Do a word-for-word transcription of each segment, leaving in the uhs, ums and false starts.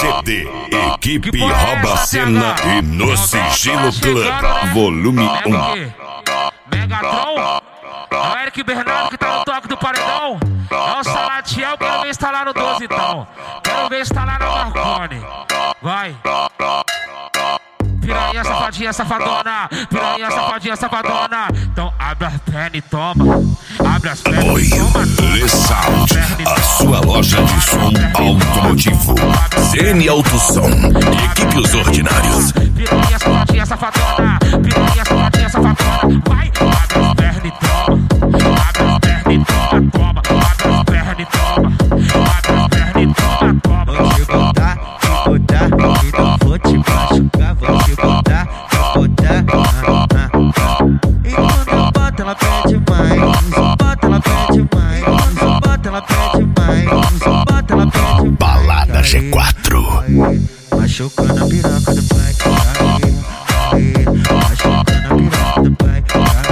C D, equipe Rouba Cena e No Sigilo Club, volume um. Megatron, é o Eric Bernardo que tá no toque do paredão. É o Salatiel, quero ver instalar no doze então. Quero ver instalar no Marconi. Vai. Piranha, safadinha, safadona. Piranha, safadinha, safadona. Então abre as pernas e toma. Abre as pernas Apoio e toma. Le Sound, a sua loja de som automotivo. C N Auto Som, equipe Os Ordinários. Piranha, safadinha, safadona. Piranha, safadinha, safadona. Vai. Abre as pernas e toma. Abre as pernas e toma. Toma. Abre as pernas e toma. Abre as pernas e toma. Toma. Vou te botar, te botar, e não vou te machucar. Vou te botar, te botar, ah, ah, ah. E quando eu boto ela pede mais. Bota ela pede mais. Bota ela pede mais. Bota ela pede mais. Balada G quatro. Machucando a piroca do pai. Machucando a piroca do pai.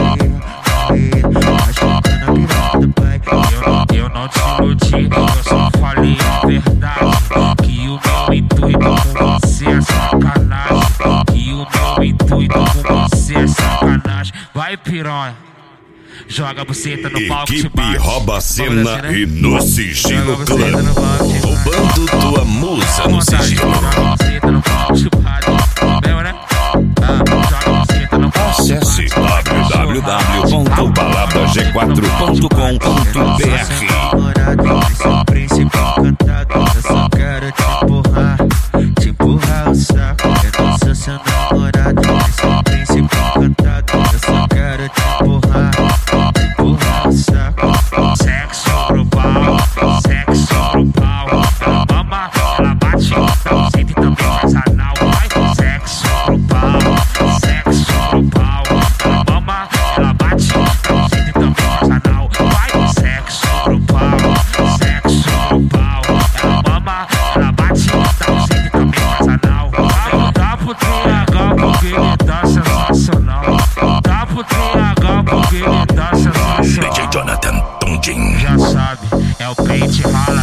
Machucando a piroca do pai. Eu, eu não te iludi, eu só falei a verdade. Que o meu intuito com você é sacanagem. Que o meu intuito com você é sacanagem. Vai, piranha, joga a buceta no palco, te Equipe bate. Rouba Cena Vamos assim, né? e No Sigilo Joga a Club, buceta no palco, te bate. roubando tua musa no sigilo. Joga a buceta no palco, te bate. Entendeu, né? Ah, joga a buceta no palco, te Acesse bate. w w w ponto balada g quatro ponto com ponto b r. Namorado, esse príncipe encantado. Eu só quero te empurrar, te empurrar o saco. Eu não sou seu namorado, esse príncipe encantado. Eu só quero te empurrar, te empurrar o saco. Sexo pro pau, sexo pro pau. Ela mama, ela bate, dá um jeito e também faz anal. Vai, sexo pro pau, sexo pro pau. Ela mama, ela bate, dá um jeito e também faz anal. Vai, sexo pro pau, sexo pro pau. Ela mama, ela bate, dá um jeito e também faz anal. Dá pro T H porque ele tá sensacional. Dá pro T H porque ele tá sensacional. D J Jonathan Tondin. Já sabe, é o peito rala.